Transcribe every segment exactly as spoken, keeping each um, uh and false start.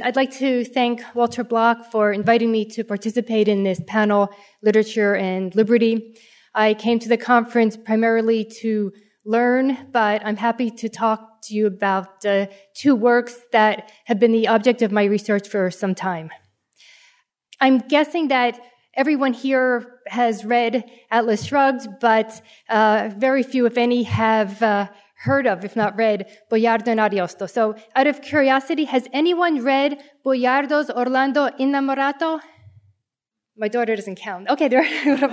I'd like to thank Walter Block for inviting me to participate in this panel, Literature and Liberty. I came to the conference primarily to learn, but I'm happy to talk to you about uh, two works that have been the object of my research for some time. I'm guessing that everyone here has read Atlas Shrugged, but uh, very few, if any, have uh, heard of, if not read, Boiardo and Ariosto. So out of curiosity, has anyone read Boiardo's Orlando Innamorato? My daughter doesn't count. Okay, there.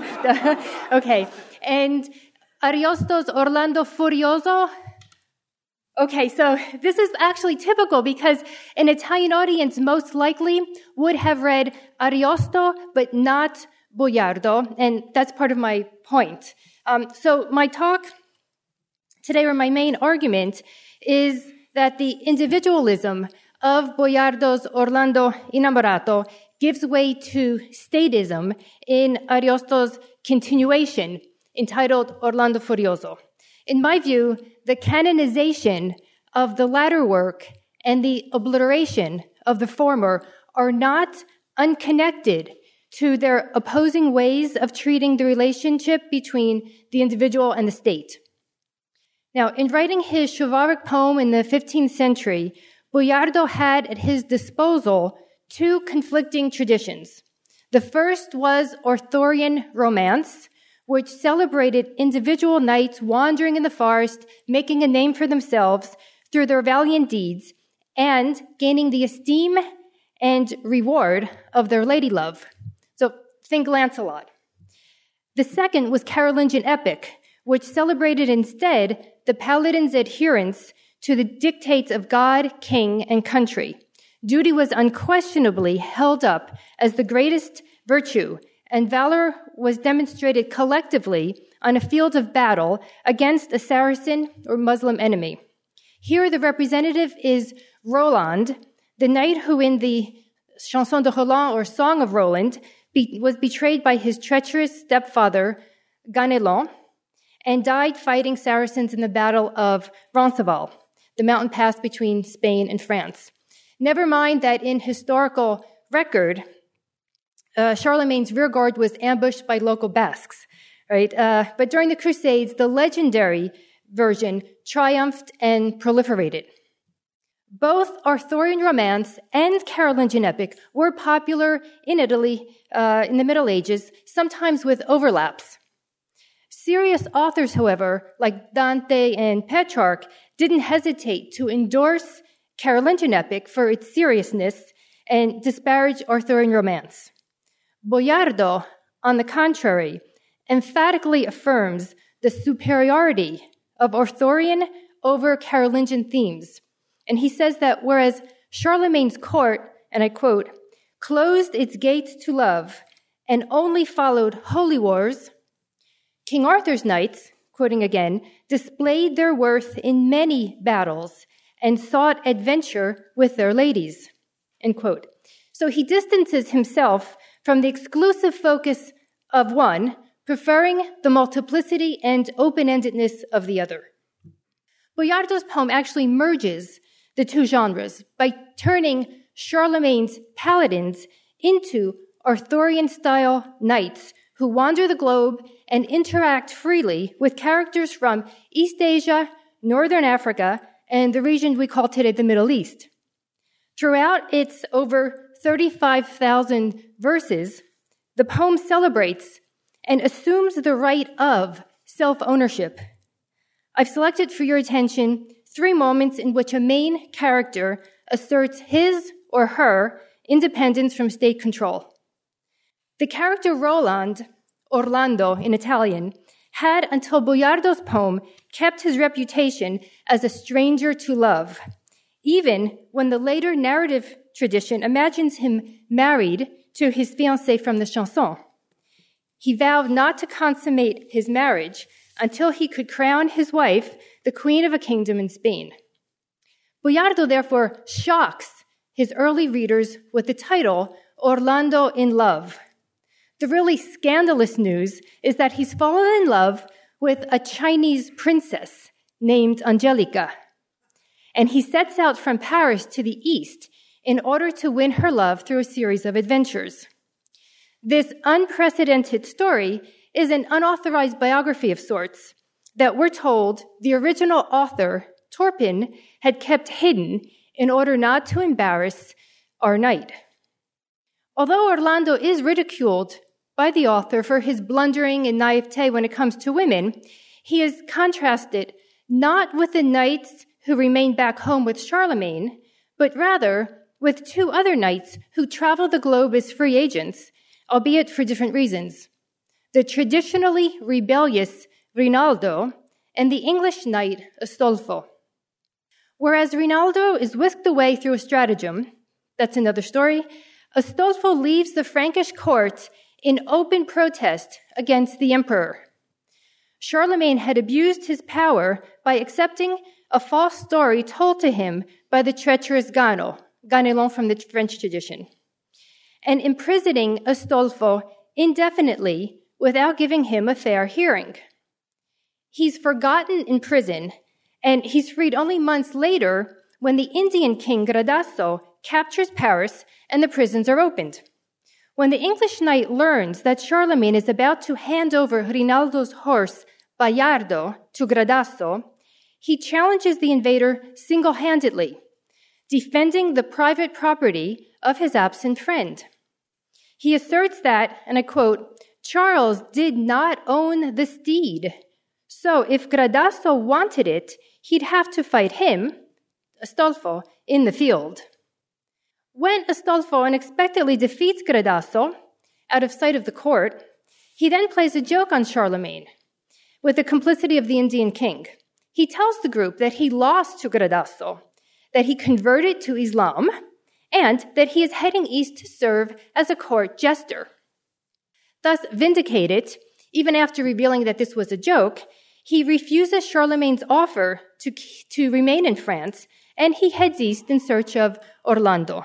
Okay. And Ariosto's Orlando Furioso? Okay, so this is actually typical because an Italian audience most likely would have read Ariosto, but not Boiardo, and that's part of my point. Um, so my talk today, or my main argument, is that the individualism of Boiardo's Orlando Innamorato gives way to statism in Ariosto's continuation, entitled Orlando Furioso. In my view, the canonization of the latter work and the obliteration of the former are not unconnected to their opposing ways of treating the relationship between the individual and the state. Now, in writing his chivalric poem in the fifteenth century, Boiardo had at his disposal two conflicting traditions. The first was Arthurian romance, which celebrated individual knights wandering in the forest, making a name for themselves through their valiant deeds, and gaining the esteem and reward of their lady love. So think Lancelot. The second was Carolingian epic, which celebrated instead the paladin's adherence to the dictates of God, king, and country. Duty was unquestionably held up as the greatest virtue, and valor was demonstrated collectively on a field of battle against a Saracen or Muslim enemy. Here the representative is Roland, the knight who in the Chanson de Roland, or Song of Roland, be, was betrayed by his treacherous stepfather, Ganelon, and died fighting Saracens in the Battle of Roncesvalles, the mountain pass between Spain and France. Never mind that in historical record, uh, Charlemagne's rearguard was ambushed by local Basques, right? Uh, but during the Crusades, the legendary version triumphed and proliferated. Both Arthurian romance and Carolingian epic were popular in Italy uh, in the Middle Ages, sometimes with overlaps. Serious authors, however, like Dante and Petrarch, didn't hesitate to endorse Carolingian epic for its seriousness and disparage Arthurian romance. Boiardo, on the contrary, emphatically affirms the superiority of Arthurian over Carolingian themes. And he says that whereas Charlemagne's court, and I quote, closed its gates to love and only followed holy wars, King Arthur's knights, quoting again, displayed their worth in many battles and sought adventure with their ladies, end quote. So he distances himself from the exclusive focus of one, preferring the multiplicity and open-endedness of the other. Boiardo's poem actually merges the two genres by turning Charlemagne's paladins into Arthurian-style knights who wander the globe and interact freely with characters from East Asia, Northern Africa, and the region we call today the Middle East. Throughout its over thirty-five thousand verses, the poem celebrates and assumes the right of self-ownership. I've selected for your attention three moments in which a main character asserts his or her independence from state control. The character Roland, Orlando in Italian, had until Boiardo's poem kept his reputation as a stranger to love, even when the later narrative tradition imagines him married to his fiancée from the chanson. He vowed not to consummate his marriage until he could crown his wife the queen of a kingdom in Spain. Boiardo therefore shocks his early readers with the title Orlando in Love. The really scandalous news is that he's fallen in love with a Chinese princess named Angelica. And he sets out from Paris to the east in order to win her love through a series of adventures. This unprecedented story is an unauthorized biography of sorts that we're told the original author, Turpin, had kept hidden in order not to embarrass our knight. Although Orlando is ridiculed by the author for his blundering and naivete when it comes to women, he is contrasted not with the knights who remained back home with Charlemagne, but rather with two other knights who traveled the globe as free agents, albeit for different reasons: the traditionally rebellious Rinaldo and the English knight Astolfo. Whereas Rinaldo is whisked away through a stratagem, that's another story, Astolfo leaves the Frankish court in open protest against the emperor. Charlemagne had abused his power by accepting a false story told to him by the treacherous Gano, Ganelon from the French tradition, and imprisoning Astolfo indefinitely without giving him a fair hearing. He's forgotten in prison, and he's freed only months later when the Indian king Gradasso captures Paris and the prisons are opened. When the English knight learns that Charlemagne is about to hand over Rinaldo's horse, Bayardo, to Gradasso, he challenges the invader single-handedly, defending the private property of his absent friend. He asserts that, and I quote, Charles did not own the steed, so if Gradasso wanted it, he'd have to fight him, Astolfo, in the field. When Astolfo unexpectedly defeats Gradasso, out of sight of the court, he then plays a joke on Charlemagne with the complicity of the Indian king. He tells the group that he lost to Gradasso, that he converted to Islam, and that he is heading east to serve as a court jester. Thus vindicated, even after revealing that this was a joke, he refuses Charlemagne's offer to, to remain in France, and he heads east in search of Orlando.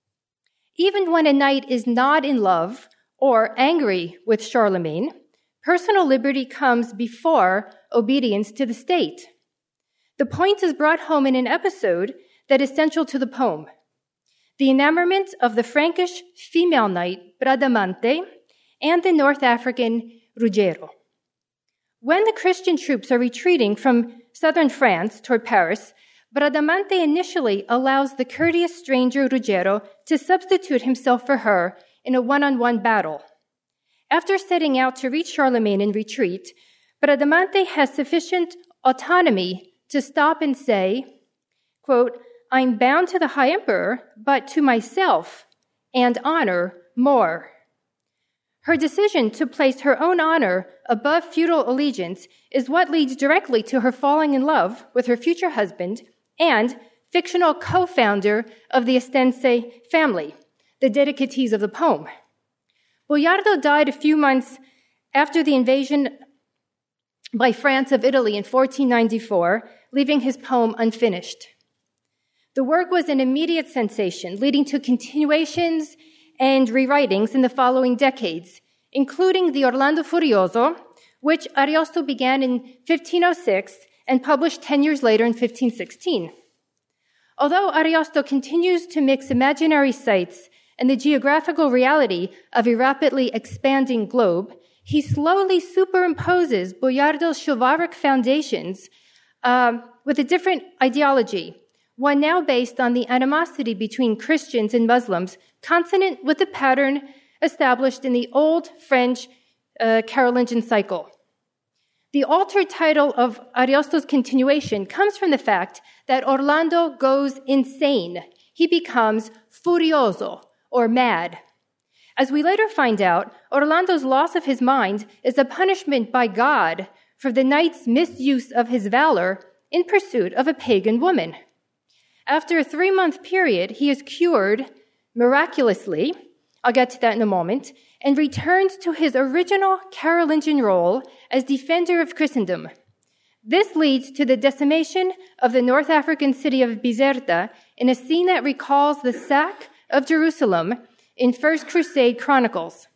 Even when a knight is not in love or angry with Charlemagne, personal liberty comes before obedience to the state. The point is brought home in an episode that is central to the poem: the enamorment of the Frankish female knight Bradamante and the North African Ruggiero. When the Christian troops are retreating from southern France toward Paris, Bradamante initially allows the courteous stranger Ruggiero to substitute himself for her in a one-on-one battle. After setting out to reach Charlemagne in retreat, Bradamante has sufficient autonomy to stop and say, quote, I'm bound to the High Emperor, but to myself and honor more. Her decision to place her own honor above feudal allegiance is what leads directly to her falling in love with her future husband and fictional co-founder of the Estense family, the dedicatees of the poem. Boiardo died a few months after the invasion by France of Italy in fourteen ninety-four, leaving his poem unfinished. The work was an immediate sensation, leading to continuations and rewritings in the following decades, including the Orlando Furioso, which Ariosto began in fifteen oh six and published ten years later in fifteen sixteen. Although Ariosto continues to mix imaginary sites and the geographical reality of a rapidly expanding globe, he slowly superimposes Boiardo's chivalric foundations uh, with a different ideology, one now based on the animosity between Christians and Muslims, consonant with the pattern established in the old French uh, Carolingian cycle. The altered title of Ariosto's continuation comes from the fact that Orlando goes insane. He becomes furioso, or mad. As we later find out, Orlando's loss of his mind is a punishment by God for the knight's misuse of his valor in pursuit of a pagan woman. After a three-month period, he is cured miraculously, I'll get to that in a moment, and returns to his original Carolingian role as defender of Christendom. This leads to the decimation of the North African city of Bizerta in a scene that recalls the sack of Jerusalem in First Crusade Chronicles.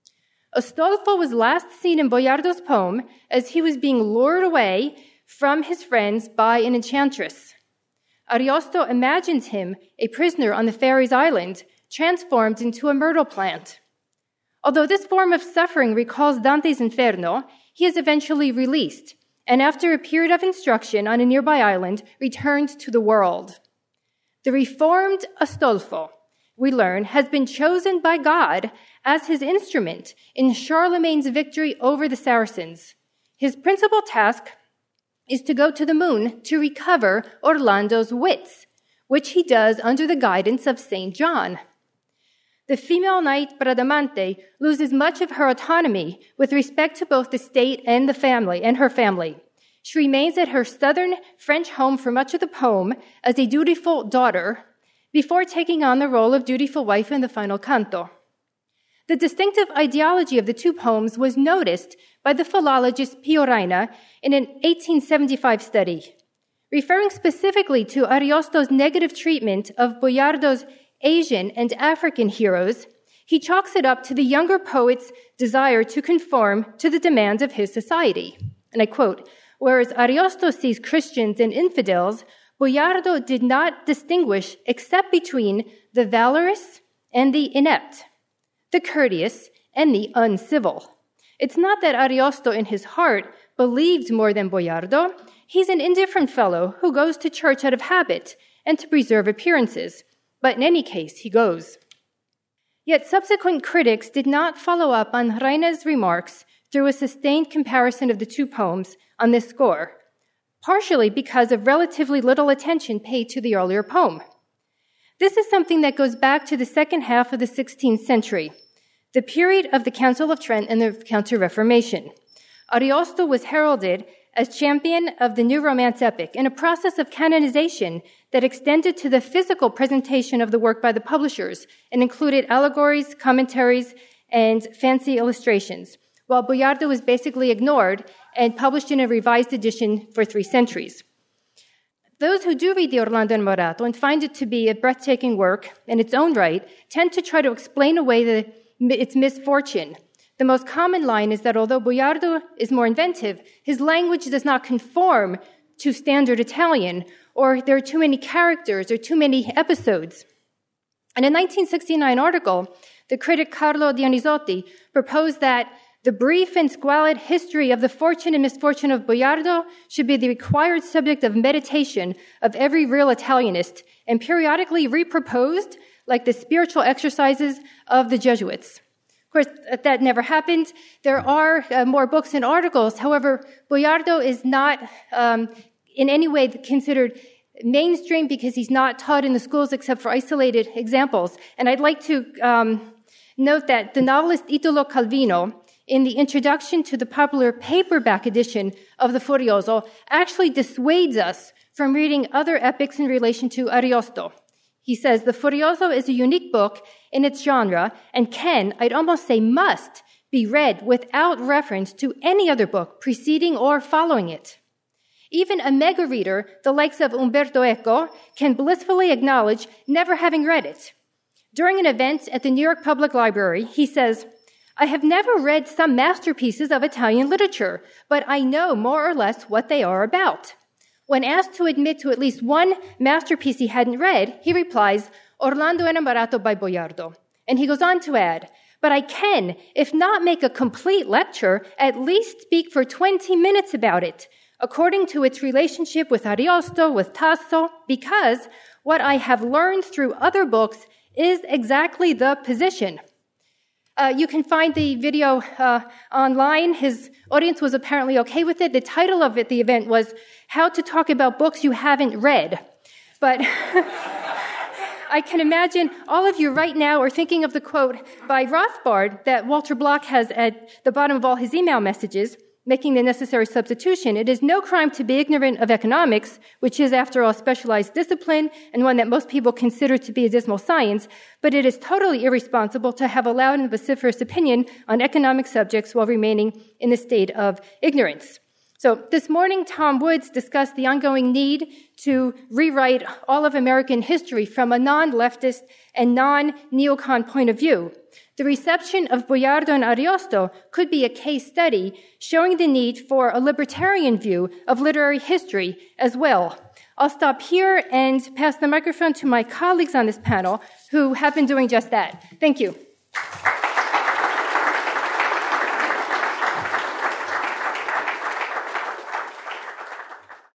Astolfo was last seen in Boiardo's poem as he was being lured away from his friends by an enchantress. Ariosto imagines him a prisoner on the Faroes Island, transformed into a myrtle plant. Although this form of suffering recalls Dante's Inferno, he is eventually released, and after a period of instruction on a nearby island, returned to the world. The reformed Astolfo, we learn, has been chosen by God as his instrument in Charlemagne's victory over the Saracens. His principal task is to go to the moon to recover Orlando's wits, which he does under the guidance of Saint John. The female knight Bradamante loses much of her autonomy with respect to both the state and the family and her family. She remains at her southern French home for much of the poem as a dutiful daughter before taking on the role of dutiful wife in the final canto. The distinctive ideology of the two poems was noticed by the philologist Pio Reina in an eighteen seventy-five study. Referring specifically to Ariosto's negative treatment of Boiardo's Asian and African heroes, he chalks it up to the younger poet's desire to conform to the demands of his society. And I quote, "Whereas Ariosto sees Christians and infidels, Boiardo did not distinguish except between the valorous and the inept, the courteous and the uncivil. It's not that Ariosto in his heart believed more than Boiardo. He's an indifferent fellow who goes to church out of habit and to preserve appearances. But in any case, he goes." Yet subsequent critics did not follow up on Reina's remarks through a sustained comparison of the two poems on this score, partially because of relatively little attention paid to the earlier poem. This is something that goes back to the second half of the sixteenth century, the period of the Council of Trent and the Counter-Reformation. Ariosto was heralded as champion of the New Romance epic in a process of canonization that extended to the physical presentation of the work by the publishers and included allegories, commentaries, and fancy illustrations, while Boiardo was basically ignored and published in a revised edition for three centuries. Those who do read the Orlando Innamorato and find it to be a breathtaking work in its own right tend to try to explain away the, its misfortune. The most common line is that although Boiardo is more inventive, his language does not conform to standard Italian, or there are too many characters or too many episodes. In a nineteen sixty-nine article, the critic Carlo Dionisotti proposed that the brief and squalid history of the fortune and misfortune of Boiardo should be the required subject of meditation of every real Italianist and periodically reproposed like the spiritual exercises of the Jesuits. Of course, that never happened. There are uh, more books and articles. However, Boiardo is not um, in any way considered mainstream because he's not taught in the schools except for isolated examples. And I'd like to um, note that the novelist Italo Calvino, in the introduction to the popular paperback edition of the Furioso, actually dissuades us from reading other epics in relation to Ariosto. He says, "The Furioso is a unique book in its genre and can, I'd almost say must, be read without reference to any other book preceding or following it. Even a mega reader, the likes of Umberto Eco, can blissfully acknowledge never having read it. During an event at the New York Public Library, he says, I have never read some masterpieces of Italian literature, but I know more or less what they are about. When asked to admit to at least one masterpiece he hadn't read, he replies, Orlando Innamorato by Boiardo. And he goes on to add, but I can, if not make a complete lecture, at least speak for twenty minutes about it, according to its relationship with Ariosto, with Tasso, because what I have learned through other books is exactly the position. Uh, you can find the video uh, online. His audience was apparently okay with it. The title of it, the event, was How to Talk About Books You Haven't Read. But I can imagine all of you right now are thinking of the quote by Rothbard that Walter Block has at the bottom of all his email messages, making the necessary substitution. It is no crime to be ignorant of economics, which is, after all, a specialized discipline and one that most people consider to be a dismal science, but it is totally irresponsible to have a loud and vociferous opinion on economic subjects while remaining in the state of ignorance. So this morning, Tom Woods discussed the ongoing need to rewrite all of American history from a non-leftist and non-neocon point of view. The reception of Boiardo and Ariosto could be a case study showing the need for a libertarian view of literary history as well. I'll stop here and pass the microphone to my colleagues on this panel who have been doing just that. Thank you.